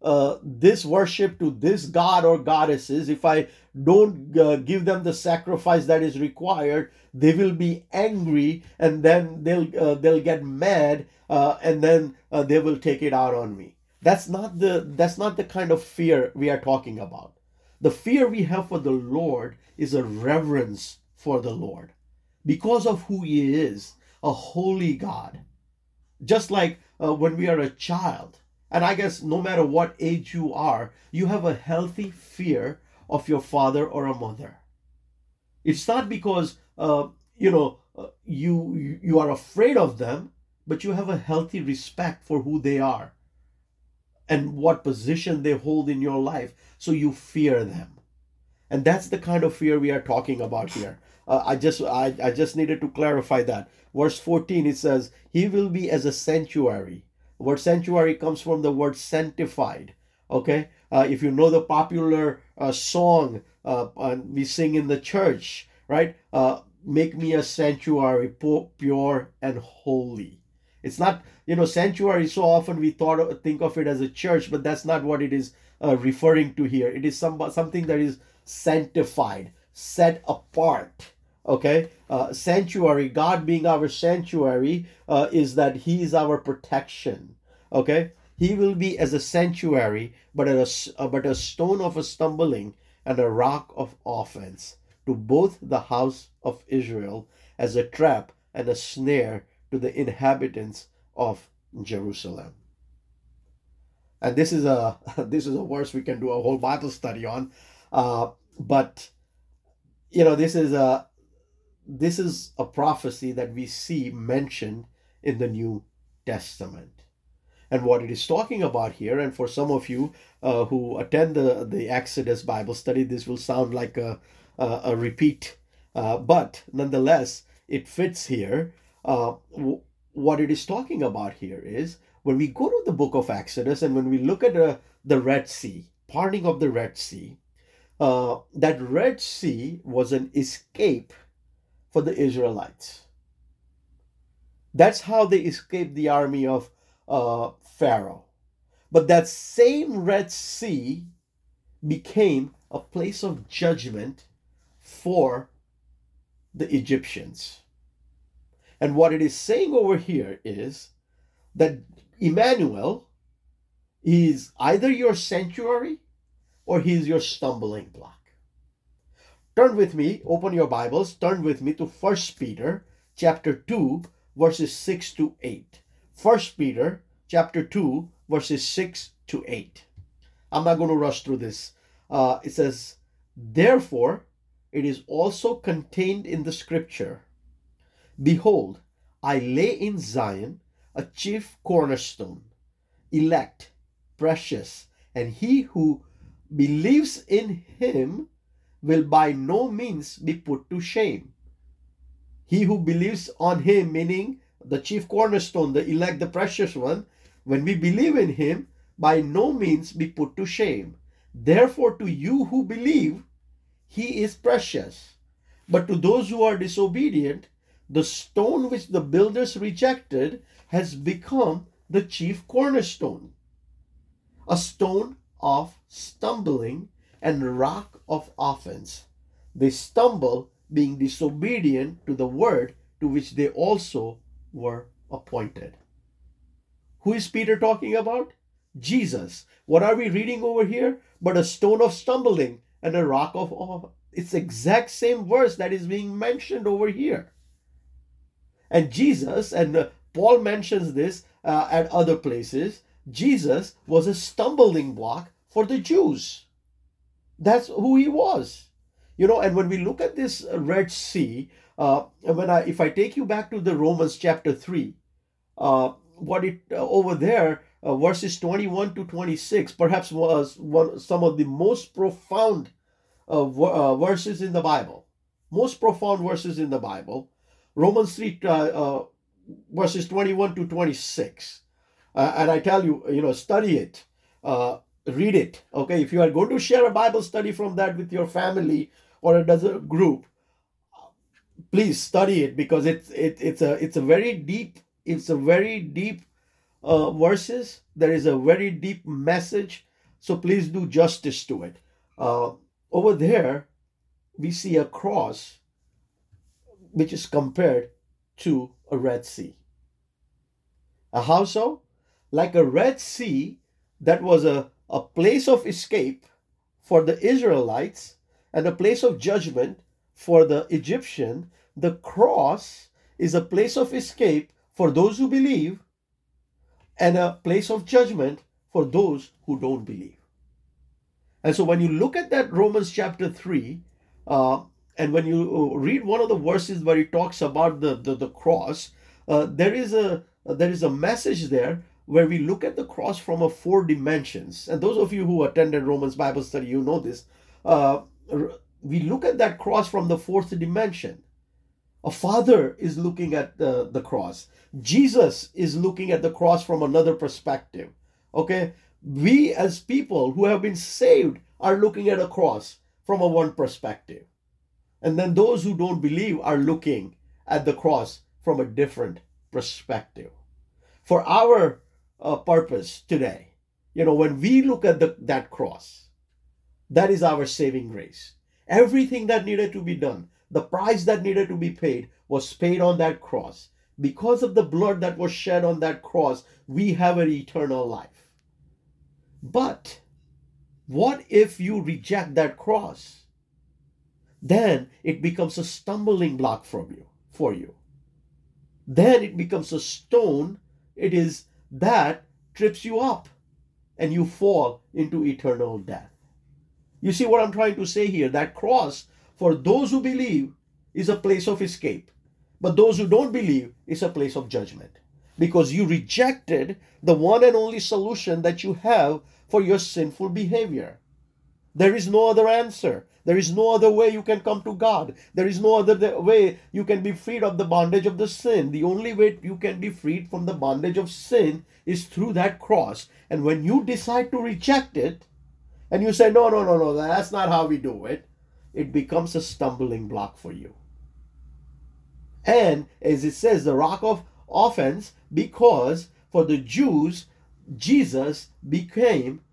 uh, this worship to this god or goddesses, if I don't uh, give them the sacrifice that is required, they will be angry, and then they'll uh, they'll get mad, uh, and then uh, they will take it out on me. That's not the that's not the kind of fear we are talking about. The fear we have for the Lord is a reverence for the Lord because of who He is, a holy God. Just like uh, when we are a child, and I guess no matter what age you are, you have a healthy fear of your father or a mother. It's not because uh, you know uh, you you are afraid of them, but you have a healthy respect for who they are and what position they hold in your life, so you fear them. And that's the kind of fear we are talking about here. Uh, I just I, I just needed to clarify that. Verse fourteen, it says, He will be as a sanctuary. The word sanctuary comes from the word sanctified. Okay? Uh, if you know the popular uh, song uh, we sing in the church, right? Uh, Make me a sanctuary, pure and holy. It's not, you know, sanctuary, so often we thought of, think of it as a church, but that's not what it is uh, referring to here. It is some, something that is sanctified, set apart. Okay, uh, sanctuary, God being our sanctuary, uh, is that He is our protection. Okay, He will be as a sanctuary, but a uh, but a stone of a stumbling and a rock of offense to both the house of Israel, as a trap and a snare to the inhabitants of Jerusalem. And this is a this is a verse we can do a whole Bible study on, uh, but you know this is a this is a prophecy that we see mentioned in the New Testament. And what it is talking about here, and for some of you uh, who attend the, the Exodus Bible study, this will sound like a, a, a repeat, uh, but nonetheless, it fits here. Uh, w- what it is talking about here is when we go to the book of Exodus and when we look at uh, the Red Sea, parting of the Red Sea, uh, that Red Sea was an escape for the Israelites. That's how they escaped the army of uh, Pharaoh. But that same Red Sea became a place of judgment for the Egyptians. And what it is saying over here is that Emmanuel is either your sanctuary or he is your stumbling block. Turn with me, open your Bibles, turn with me to First Peter chapter two, verses six to eight. First Peter chapter two, verses six to eight. I'm not going to rush through this. Uh, it says, Therefore, it is also contained in the scripture, Behold, I lay in Zion a chief cornerstone, elect, precious, and he who believes in him will by no means be put to shame. He who believes on him, meaning the chief cornerstone, the elect, the precious one, when we believe in him, by no means be put to shame. Therefore, to you who believe, he is precious. But to those who are disobedient, the stone which the builders rejected has become the chief cornerstone, a stone of stumbling and rock of offense. They stumble, being disobedient to the word to which they also were appointed. Who is Peter talking about? Jesus. What are we reading over here? But a stone of stumbling and a rock of offense. It's the exact same verse that is being mentioned over here. And Jesus, and uh, Paul mentions this uh, at other places, Jesus was a stumbling block for the Jews. That's who he was. You know, and when we look at this Red Sea, uh, when I, if I take you back to the Romans chapter three, uh, what it uh, over there, uh, verses twenty-one to twenty-six, perhaps was one some of the most profound uh, uh, verses in the Bible, most profound verses in the Bible. Romans three, uh, uh, verses twenty-one to twenty-six, uh, and I tell you, you know, study it. Uh, Read it. Okay, if you are going to share a Bible study from that with your family or another group, please study it, because it's it, it's a it's a very deep it's a very deep uh, verses. There is a very deep message So please do justice to it. Uh, over there, we see a cross which is compared to a Red Sea. Uh, how so? Like a Red Sea that was a, a place of escape for the Israelites and a place of judgment for the Egyptian, the cross is a place of escape for those who believe and a place of judgment for those who don't believe. And so when you look at that Romans chapter three, uh, and when you read one of the verses where he talks about the, the, the cross, uh, there is a there is a message there where we look at the cross from a four dimensions. And those of you who attended Romans Bible study, you know this. Uh, we look at that cross from the fourth dimension. A father is looking at the, the cross. Jesus is looking at the cross from another perspective. Okay? We as people who have been saved are looking at a cross from a one perspective. And then those who don't believe are looking at the cross from a different perspective. For our uh, purpose today, you know, when we look at the, that cross, that is our saving grace. Everything that needed to be done, the price that needed to be paid was paid on that cross. Because of the blood that was shed on that cross, we have an eternal life. But what if you reject that cross? Then it becomes a stumbling block from you, for you. Then it becomes a stone. It is that trips you up and you fall into eternal death. You see what I'm trying to say here? That cross, for those who believe, is a place of escape. But those who don't believe is a place of judgment. Because you rejected the one and only solution that you have for your sinful behavior. There is no other answer. There is no other way you can come to God. There is no other way you can be freed of the bondage of the sin. The only way you can be freed from the bondage of sin is through that cross. And when you decide to reject it, and you say, no, no, no, no, that's not how we do it, it becomes a stumbling block for you. And as it says, the rock of offense, because for the Jews, Jesus became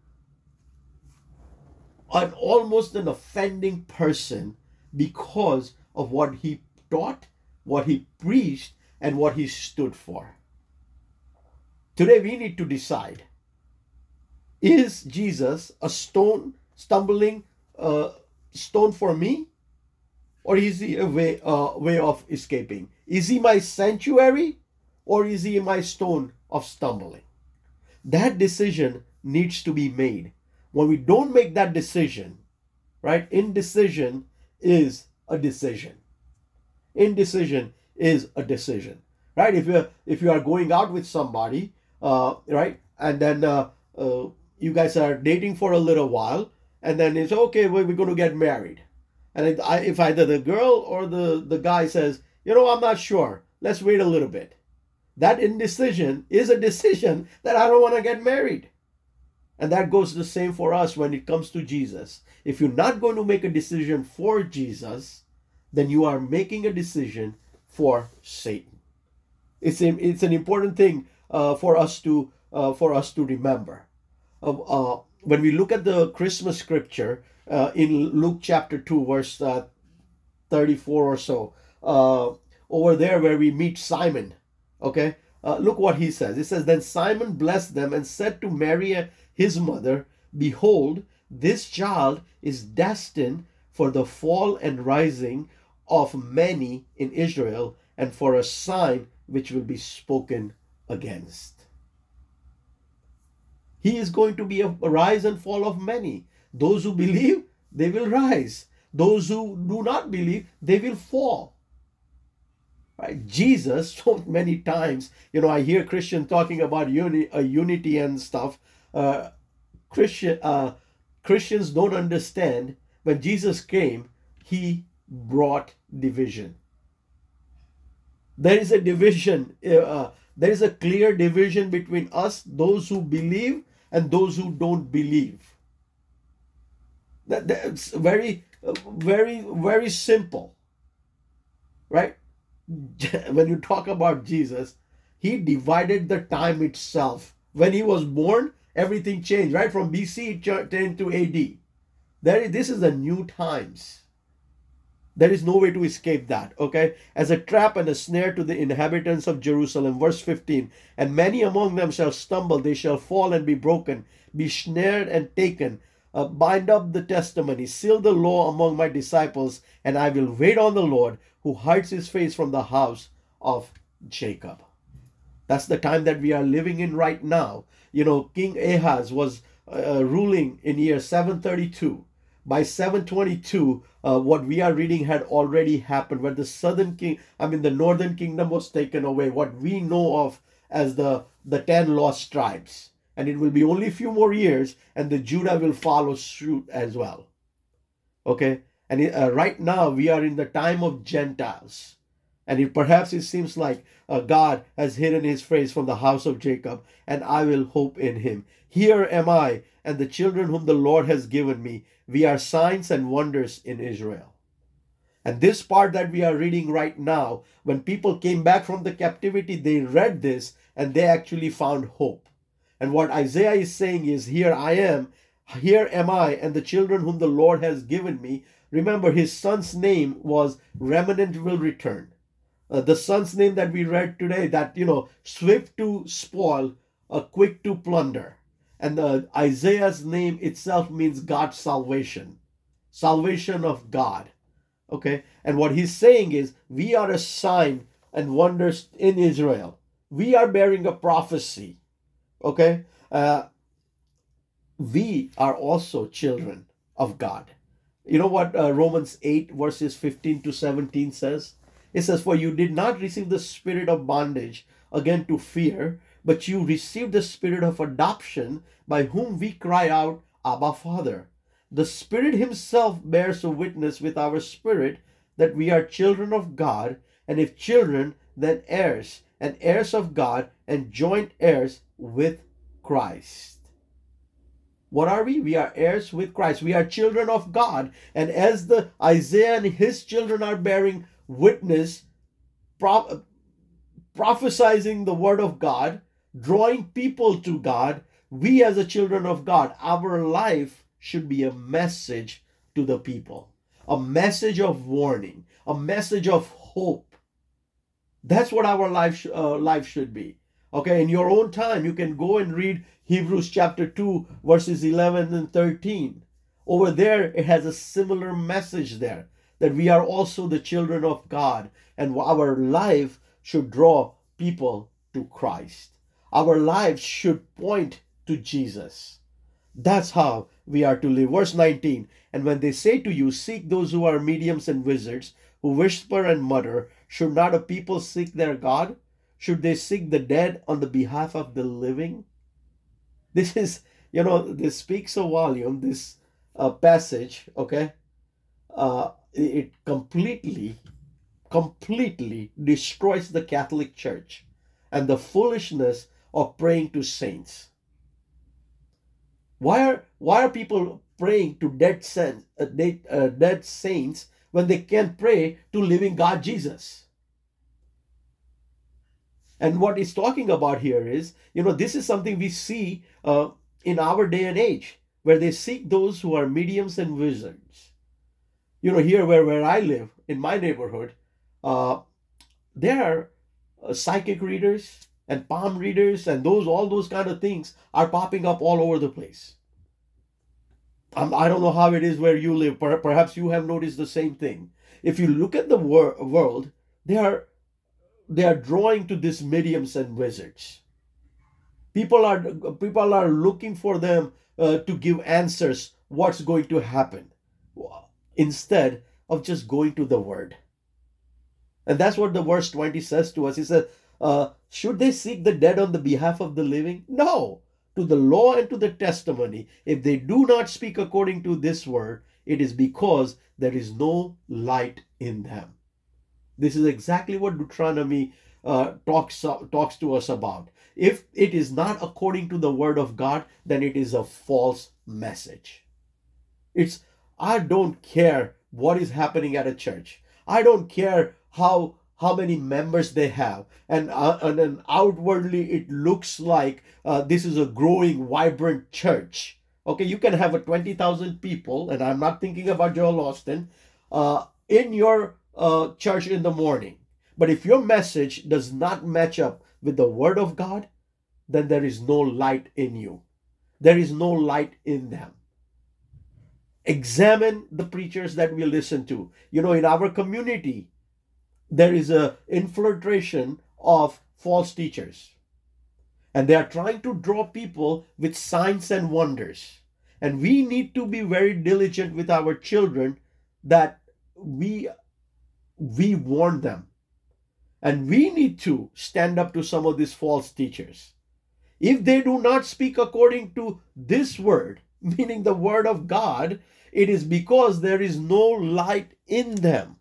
an almost an offending person because of what he taught, what he preached, and what he stood for. Today we need to decide, is Jesus a stone, stumbling uh, stone for me? Or is he a way, uh, way of escaping? Is he my sanctuary? Or is he my stone of stumbling? That decision needs to be made. When we don't make that decision, right? Indecision is a decision. Indecision is a decision, right? If you're if you are going out with somebody, uh, right, and then uh, uh, you guys are dating for a little while, and then it's okay, well, we're going to get married, and if, I, if either the girl or the the guy says, you know, I'm not sure, let's wait a little bit. That indecision is a decision that I don't want to get married. And that goes the same for us when it comes to Jesus. If you're not going to make a decision for Jesus, then you are making a decision for Satan. It's a, it's an important thing uh, for us to uh, for us to remember. Uh, uh, when we look at the Christmas scripture uh, in Luke chapter two, verse uh, thirty-four or so, uh, over there where we meet Simon, okay, uh, look what he says. It says, then Simon blessed them and said to Mary, his mother, behold, this child is destined for the fall and rising of many in Israel, and for a sign which will be spoken against. He is going to be a rise and fall of many. Those who believe, they will rise. Those who do not believe, they will fall. Right? Jesus, so many times, you know, I hear Christians talking about uni, uh, unity and stuff. Uh, Christian uh, Christians don't understand, when Jesus came, he brought division. There is a division. Uh, there is a clear division between us, those who believe, and those who don't believe. That, that's very, very, very simple, right? When you talk about Jesus, he divided the time itself. When he was born, Everything changed, right? From B C it turned to A D. There, this is the new times. There is no way to escape that, okay? As a trap and a snare to the inhabitants of Jerusalem. Verse fifteen, and many among them shall stumble, they shall fall and be broken, be snared and taken. Uh, bind up the testimony, seal the law among my disciples, and I will wait on the Lord who hides his face from the house of Jacob. That's the time that we are living in right now. You know, King Ahaz was uh, ruling in year seven thirty-two. By seven twenty-two, uh, what we are reading had already happened, where the southern king, I mean the northern kingdom was taken away, what we know of as the, the ten lost tribes. And it will be only a few more years, and the Judah will follow suit as well. Okay? And it, uh, right now, we are in the time of Gentiles. And it, perhaps it seems like uh, God has hidden his face from the house of Jacob, and I will hope in him. Here am I, and the children whom the Lord has given me. We are signs and wonders in Israel. And this part that we are reading right now, when people came back from the captivity, they read this, and they actually found hope. And what Isaiah is saying is, here I am, here am I, and the children whom the Lord has given me. Remember, his son's name was Remnant Will Return. Uh, the son's name that we read today, that, you know, swift to spoil, uh, quick to plunder. And uh, Isaiah's name itself means God's salvation. Salvation of God. Okay? And what he's saying is, we are a sign and wonders in Israel. We are bearing a prophecy. Okay? Uh, we are also children of God. You know what uh, Romans eight verses fifteen to seventeen says? It says, for you did not receive the spirit of bondage again to fear, but you received the spirit of adoption, by whom we cry out, Abba, Father. The Spirit himself bears a witness with our spirit that we are children of God, and if children, then heirs, and heirs of God, and joint heirs with Christ. What are we? We are heirs with Christ. We are children of God. And as the Isaiah and his children are bearing witness, pro- prophesizing the word of God, drawing people to God, we as the children of God, our life should be a message to the people. A message of warning. A message of hope. That's what our life, uh, life should be. Okay, in your own time, you can go and read Hebrews chapter two, verses eleven and thirteen. Over there, it has a similar message there, that we are also the children of God, and our life should draw people to Christ. Our lives should point to Jesus. That's how we are to live. Verse nineteen, and when they say to you, seek those who are mediums and wizards, who whisper and mutter, should not a people seek their God? Should they seek the dead on the behalf of the living? This is, you know, this speaks a volume, this uh, passage, okay? Uh, it completely, completely destroys the Catholic Church and the foolishness of praying to saints. Why are, why are people praying to dead, saints, uh, dead, uh, dead saints when they can pray to living God Jesus? And what he's talking about here is, you know, this is something we see uh, in our day and age, where they seek those who are mediums and wizards. You know, here where, where I live, in my neighborhood, uh, there are uh, psychic readers and palm readers, and those all those kind of things are popping up all over the place. Um, I don't know how it is where you live. Perhaps you have noticed the same thing. If you look at the wor- world, they are they are drawing to these mediums and wizards. People are people are looking for them uh, to give answers what's going to happen, instead of just going to the word. And that's what the verse twenty says to us. He said, uh, should they seek the dead on the behalf of the living? No. To the law and to the testimony, if they do not speak according to this word, it is because there is no light in them. This is exactly what Deuteronomy uh, talks, uh, talks to us about. If it is not according to the word of God, then it is a false message. It's, I don't care what is happening at a church. I don't care how how many members they have, and, uh, and then outwardly it looks like uh, this is a growing, vibrant church. Okay, you can have a twenty thousand people, and I'm not thinking about Joel Austin, uh, in your uh, church in the morning. But if your message does not match up with the Word of God, then there is no light in you. There is no light in them. Examine the preachers that we listen to. You know, in our community, there is a infiltration of false teachers. And they are trying to draw people with signs and wonders. And we need to be very diligent with our children that we, we warn them. And we need to stand up to some of these false teachers. If they do not speak according to this word, meaning the word of God, it is because there is no light in them.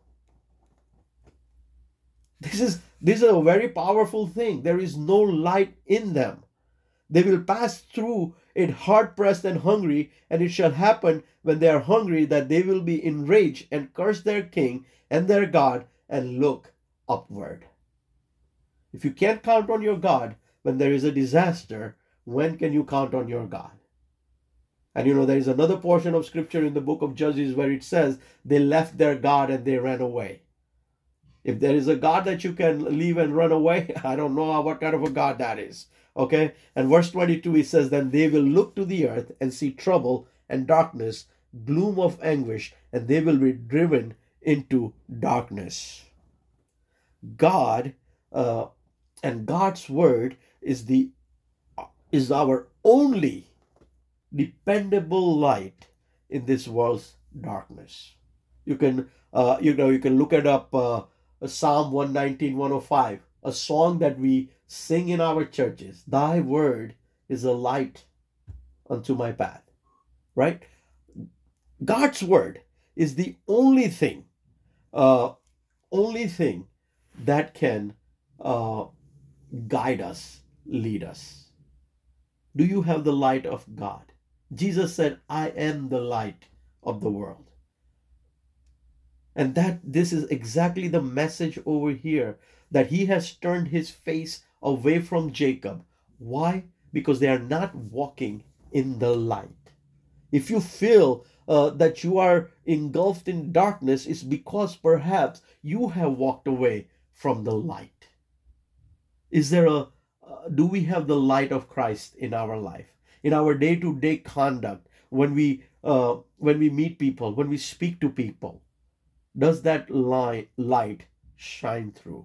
This is, this is a very powerful thing. There is no light in them. They will pass through it hard-pressed and hungry, and it shall happen when they are hungry that they will be enraged and curse their king and their God and look upward. If you can't count on your God when there is a disaster, when can you count on your God? And you know, there is another portion of scripture in the book of Judges where it says they left their God and they ran away. If there is a God that you can leave and run away, I don't know what kind of a God that is. Okay? And verse twenty-two, it says, then they will look to the earth and see trouble and darkness, gloom of anguish, and they will be driven into darkness. God uh, and God's word is the is our only dependable light in this world's darkness. You can uh, you know you can look it up. Uh, Psalm one nineteen, one oh five, a song that we sing in our churches. Thy word is a light unto my path. Right? God's word is the only thing, uh, only thing that can uh, guide us, lead us. Do you have the light of God? Jesus said, I am the light of the world. And that this is exactly the message over here, that he has turned his face away from Jacob. Why? Because they are not walking in the light. If you feel uh, that you are engulfed in darkness, it's because perhaps you have walked away from the light. Is there a, uh, do we have the light of Christ in our life? In our day-to-day conduct, when we, uh, when we meet people, when we speak to people, does that light, light shine through?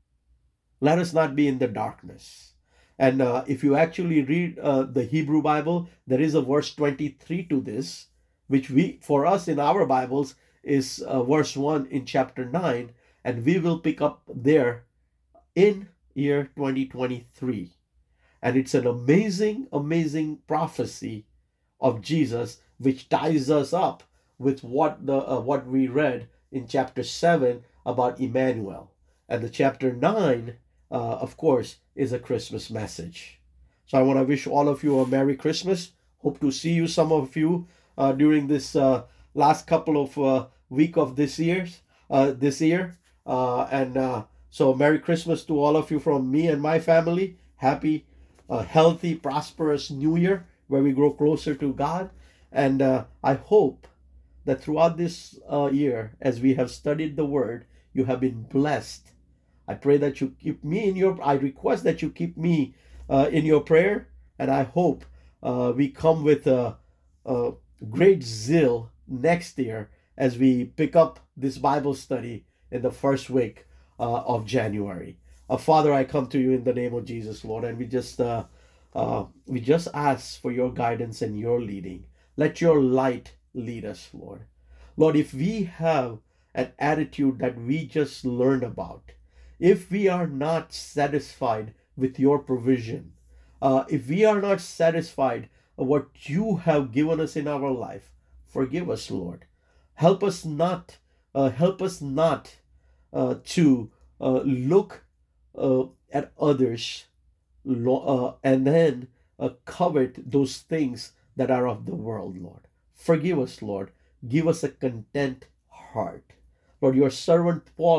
Let us not be in the darkness. And uh, if you actually read uh, the Hebrew Bible, there is a verse twenty-three to this, which we, for us in our Bibles, is uh, verse one in chapter nine, and we will pick up there in year twenty twenty-three. And it's an amazing, amazing prophecy of Jesus, which ties us up with what the uh, what we read in chapter seven about Emmanuel. And the chapter nine, uh, of course, is a Christmas message. So I want to wish all of you a Merry Christmas. Hope to see you, some of you, uh, during this uh, last couple of uh, week of this year's uh, this year. Uh, and uh, so Merry Christmas to all of you from me and my family. Happy, uh, healthy, prosperous New Year, where we grow closer to God. And uh, I hope that throughout this uh, year, as we have studied the Word, you have been blessed. I pray that you keep me in your, I request that you keep me uh, in your prayer, and I hope uh, we come with a, a great zeal next year as we pick up this Bible study in the first week uh, of January. Uh, Father, I come to you in the name of Jesus, Lord, and we just uh, uh, we just ask for your guidance and your leading. Let your light lead us, Lord. Lord, if we have an attitude that we just learned about, if we are not satisfied with your provision, uh, if we are not satisfied with what you have given us in our life, forgive us, Lord. Help us not, uh, help us not uh, to uh, look uh, at others uh, and then uh, covet those things that are of the world, Lord. Forgive us, Lord. Give us a content heart. Lord, your servant Paul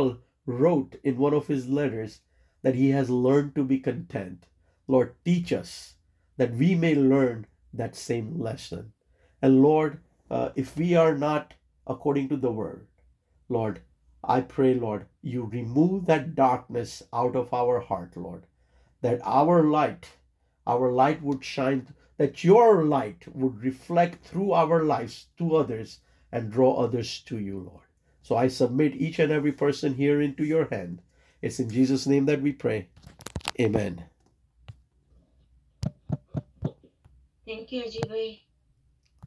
wrote in one of his letters that he has learned to be content. Lord, teach us that we may learn that same lesson. And Lord, uh, if we are not according to the word, Lord, I pray, Lord, you remove that darkness out of our heart, Lord, that our light, our light would shine, that your light would reflect through our lives to others and draw others to you, Lord. So I submit each and every person here into your hand. It's in Jesus' name that we pray. Amen. Thank you, Jiboy.